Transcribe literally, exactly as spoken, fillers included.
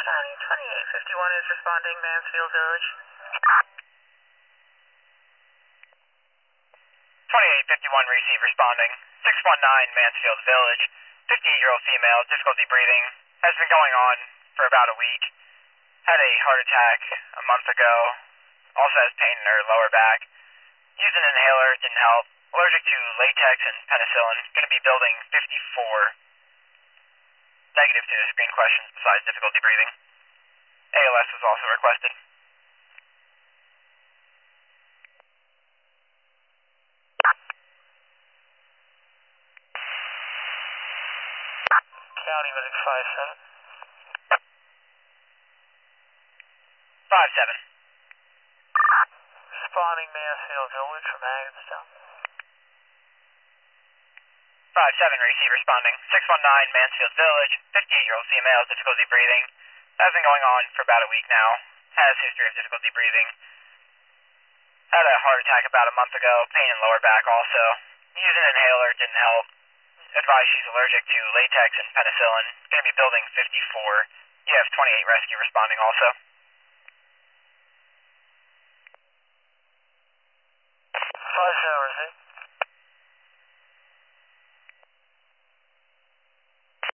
County, twenty-eight fifty-one is responding, Mansfield Village. twenty-eight fifty-one, receive, responding. six one nine, Mansfield Village. fifty-eight-year-old female, difficulty breathing, has been going on for about a week. Had a heart attack a month ago. Also has pain in her lower back. Used an inhaler, didn't help. Allergic to latex and penicillin. Going to be building fifty-four. Negative to screen questions besides difficulty breathing. A L S was also requested. County Medic five seven. five seven. Responding, Mansfield Village from Hagginstown. five seven, receive, responding. six one nine, Mansfield Village. fifty-eight-year-old female, difficulty breathing. Has been going on for about a week now. Has history of difficulty breathing. Had a heart attack about a month ago. Pain in lower back also. Used an inhaler, didn't help. Advised she's allergic to latex and penicillin. Going to be building fifty-four. You have twenty-eight rescue responding also.